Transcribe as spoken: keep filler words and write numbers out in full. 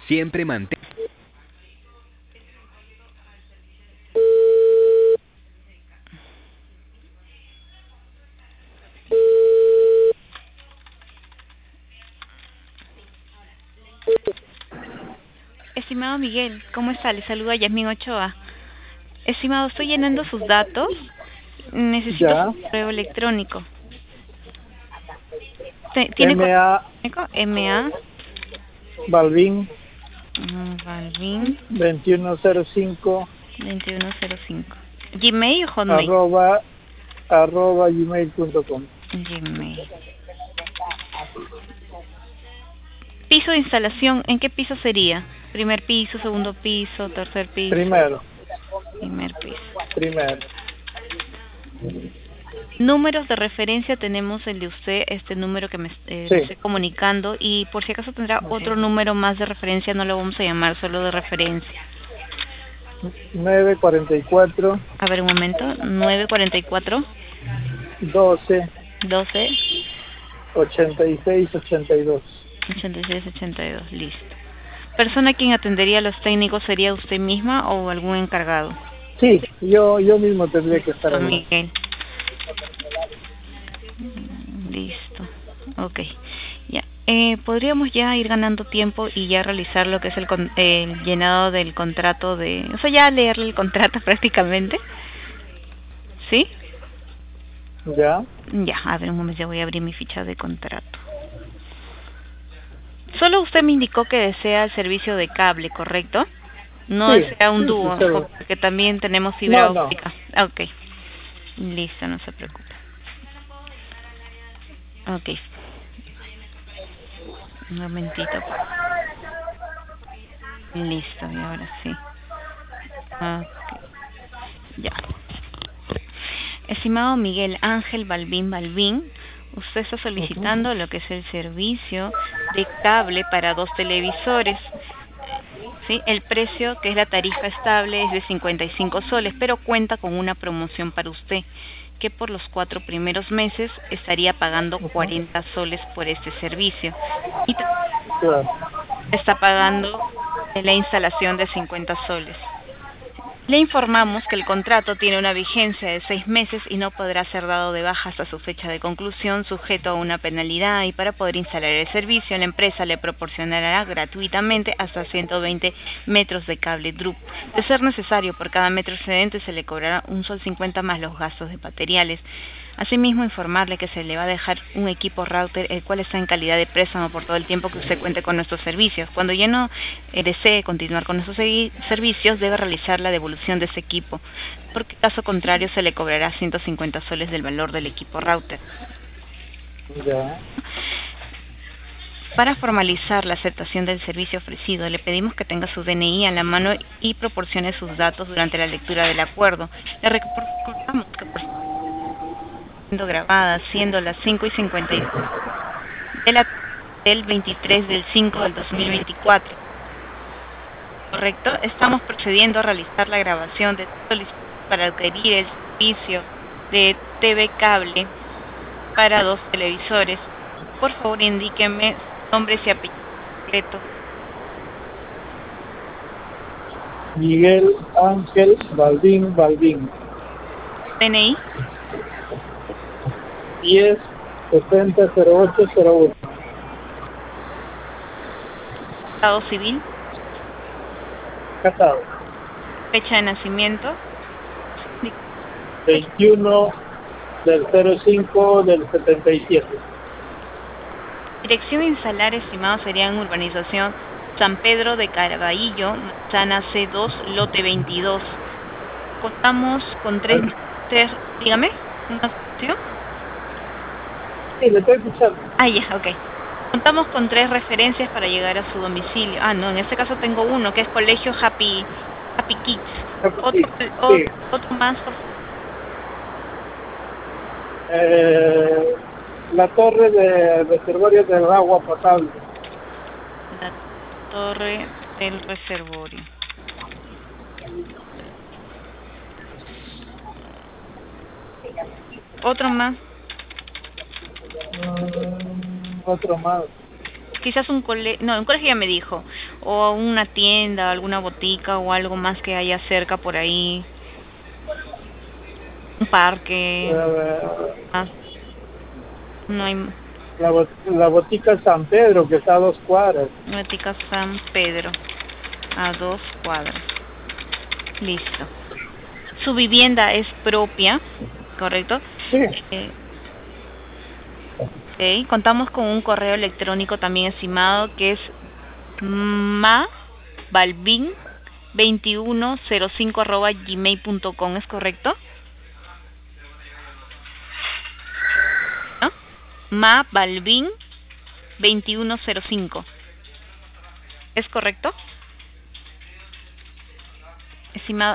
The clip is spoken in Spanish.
Siempre mantén. Estimado Miguel, ¿cómo está? Le saluda Yasmín Ochoa. Estimado, estoy llenando sus datos. Necesito Ya. su correo electrónico. Te- ¿Tiene M correo A electrónico? M A Balvin mm, Balvin veintiuno cero cinco veintiuno cero cinco. ¿Gmail o Hotmail? arroba arroba gmail punto com. Gmail. Piso de instalación, ¿en qué piso sería? ¿Primer piso, segundo piso, tercer piso? Primero, Primer piso. primero. Números de referencia tenemos el de usted, este número que me eh, Sí. estoy comunicando, y por si acaso tendrá otro número más de referencia, no lo vamos a llamar, solo de referencia. nueve cuarenta y cuatro A ver, un momento, nueve cuarenta y cuatro, doce doce, ochenta y seis ochenta y dos. ochenta y seis, ochenta y dos, listo. ¿Persona quien atendería a los técnicos sería usted misma o algún encargado? Sí, yo yo mismo tendría que estar Listo, ahí. Miguel. Mm, Listo, ok. Ya. Eh, podríamos ya ir ganando tiempo y ya realizar lo que es el, con- el llenado del contrato de... O sea, ya leerle el contrato prácticamente. ¿Sí? Ya. Ya, a ver un momento, ya voy a abrir mi ficha de contrato. Solo usted me indicó que desea el servicio de cable, ¿correcto? No Sí, desea un sí, sí, dúo, seguro. porque también tenemos No, fibra no. óptica. Ah, ok, listo, no se preocupe. Ok, un momentito. Listo, y ahora sí. Ok, ya. Estimado Miguel Ángel Balbín Balbín, usted está Ujú. solicitando lo que es el servicio de cable para dos televisores. ¿Sí? El precio, que es la tarifa estable, es de cincuenta y cinco soles, pero cuenta con una promoción para usted, que por los cuatro primeros meses estaría pagando Ujú. cuarenta soles por este servicio. Y t- Claro. está pagando la instalación de cincuenta soles. Le informamos que el contrato tiene una vigencia de seis meses y no podrá ser dado de baja hasta su fecha de conclusión, sujeto a una penalidad, y para poder instalar el servicio, la empresa le proporcionará gratuitamente hasta ciento veinte metros de cable D R U P. De ser necesario, por cada metro excedente se le cobrará un sol cincuenta más los gastos de materiales. Asimismo, informarle que se le va a dejar un equipo router, el cual está en calidad de préstamo por todo el tiempo que usted cuente con nuestros servicios. Cuando ya no eh, desee continuar con nuestros servicios, debe realizar la devolución de ese equipo, porque caso contrario se le cobrará ciento cincuenta soles del valor del equipo router. Ya. Para formalizar la aceptación del servicio ofrecido, le pedimos que tenga su D N I a la mano y proporcione sus datos durante la lectura del acuerdo. Le recordamos que por siendo grabada, siendo las cinco y cincuenta y de la, del veintitrés del cinco del dos mil veinticuatro. ¿Correcto? Estamos procediendo a realizar la grabación de solicitud para adquirir el servicio de T V cable para dos televisores. Por favor, indíqueme nombres y apellidos completos. Miguel Ángel Balvin Balvin. D N I, diez setenta cero ocho cero uno. estado civil, Casado. fecha de nacimiento, veintiuno del cero cinco del setenta y siete. dirección a instalar, estimado, sería en urbanización San Pedro de Caraballo, manzana C dos, lote veintidós. Contamos con tres, tres dígame, una opción. Sí, le estoy escuchando. Ah, ya, ok. Contamos con tres referencias para llegar a su domicilio. Ah, no, en este caso tengo uno, que es Colegio Happy, Happy Kids. Sí, Otro, sí. otro, otro más, por favor. Eh, la torre de reservorio del agua potable. La Torre del Reservorio. Otro más. Mm, otro más. Quizás un colegio, no, un colegio ya me dijo, o una tienda, alguna botica o algo más que haya cerca por ahí, un parque, Eh, ah, no hay la, bot- la botica San Pedro, que está a dos cuadras. botica San Pedro, a dos cuadras, listo. Su vivienda es propia, ¿correcto? Sí, Eh, ok, contamos con un correo electrónico también estimado que es mabalvin veintiuno cero cinco arroba gmail punto com, ¿es correcto? ¿No? mabalvin veintiuno cero cinco, ¿es correcto? Estimado